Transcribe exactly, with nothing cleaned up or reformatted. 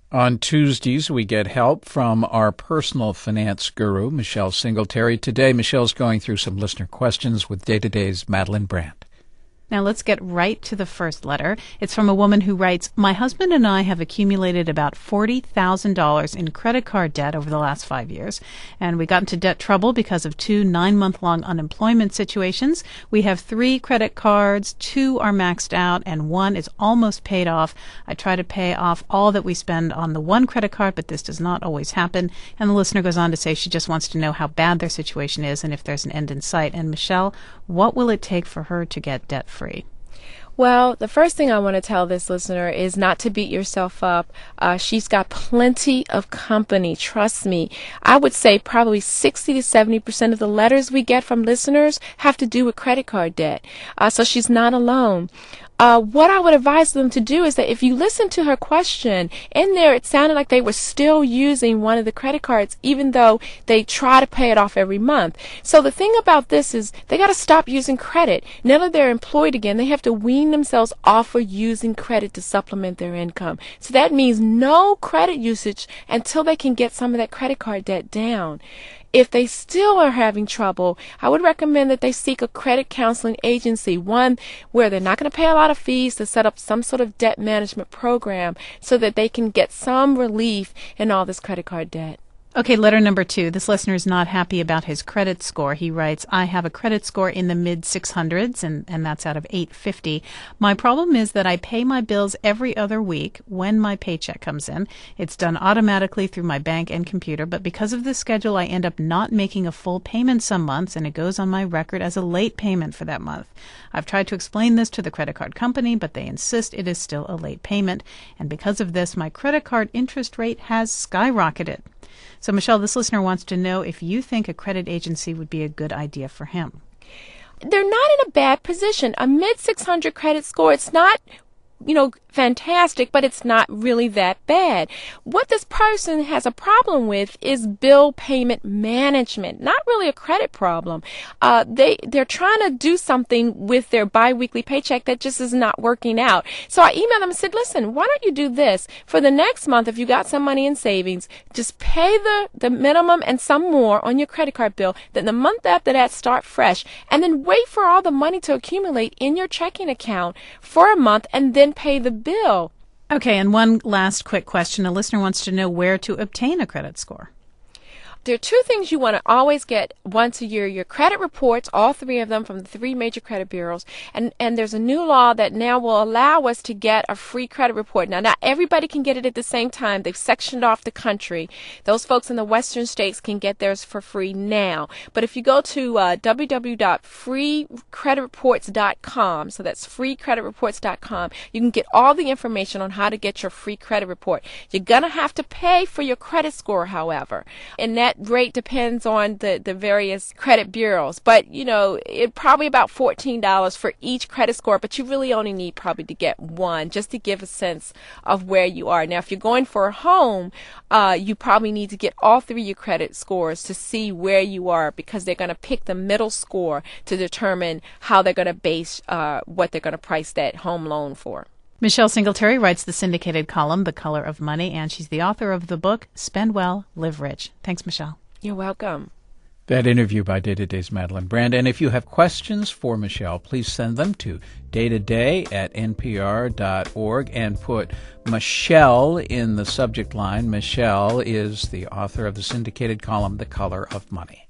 On Tuesdays, we get help from our personal finance guru, Michelle Singletary. Today, Michelle's going through some listener questions with Day to Day's Madeline Brandt. Now let's get right to the first letter. It's from a woman who writes, "My husband and I have accumulated about forty thousand dollars in credit card debt over the last five years, and we got into debt trouble because of two nine-month-long unemployment situations. We have three credit cards, two are maxed out, and one is almost paid off. I try to pay off all that we spend on the one credit card, but this does not always happen." And the listener goes on to say she just wants to know how bad their situation is and if there's an end in sight. And Michelle, what will it take for her to get debt free? Well, the first thing I want to tell this listener is not to beat yourself up. Uh, she's got plenty of company. Trust me. I would say probably sixty to seventy percent of the letters we get from listeners have to do with credit card debt. Uh, so she's not alone. Uh, what I would advise them to do is that if you listen to her question, in there it sounded like they were still using one of the credit cards even though they try to pay it off every month. So the thing about this is they got to stop using credit. Now that they're employed again, they have to wean themselves off of using credit to supplement their income. So that means no credit usage until they can get some of that credit card debt down. If they still are having trouble, I would recommend that they seek a credit counseling agency, one where they're not going to pay a lot of fees to set up some sort of debt management program so that they can get some relief in all this credit card debt. Okay, letter number two. This listener is not happy about his credit score. He writes, "I have a credit score in the mid six hundreds, and, and that's out of eight fifty. My problem is that I pay my bills every other week when my paycheck comes in. It's done automatically through my bank and computer, but because of this schedule, I end up not making a full payment some months, and it goes on my record as a late payment for that month. I've tried to explain this to the credit card company, but they insist it is still a late payment, and because of this, my credit card interest rate has skyrocketed." So, Michelle, this listener wants to know if you think a credit agency would be a good idea for him. They're not in a bad position. A mid six hundred credit score, it's not, you know, fantastic, but it's not really that bad. What this person has a problem with is bill payment management, not really a credit problem. Uh, they, they're trying to do something with their biweekly paycheck that just is not working out. So I emailed them and said, listen, why don't you do this? For the next month, if you got some money in savings, just pay the, the minimum and some more on your credit card bill. Then the month after that, start fresh. And then wait for all the money to accumulate in your checking account for a month and then pay the bill. Okay, and one last quick question. A listener wants to know where to obtain a credit score. There are two things you want to always get once a year: your credit reports, all three of them from the three major credit bureaus. And, and there's a new law that now will allow us to get a free credit report. Now, not everybody can get it at the same time. They've sectioned off the country. Those folks in the western states can get theirs for free now. But if you go to uh, w w w dot free credit reports dot com, so that's free credit reports dot com, you can get all the information on how to get your free credit report. You're going to have to pay for your credit score, however. And that rate depends on the, the various credit bureaus, but you know, it probably about fourteen dollars for each credit score, but you really only need probably to get one just to give a sense of where you are. Now, if you're going for a home, uh, you probably need to get all three of your credit scores to see where you are, because they're going to pick the middle score to determine how they're going to base uh, what they're going to price that home loan for. Michelle Singletary writes the syndicated column, The Color of Money, and she's the author of the book, Spend Well, Live Rich. Thanks, Michelle. You're welcome. That interview by Day to Day's Madeline Brandt. And if you have questions for Michelle, please send them to daytoday at n p r dot org and put Michelle in the subject line. Michelle is the author of the syndicated column, The Color of Money.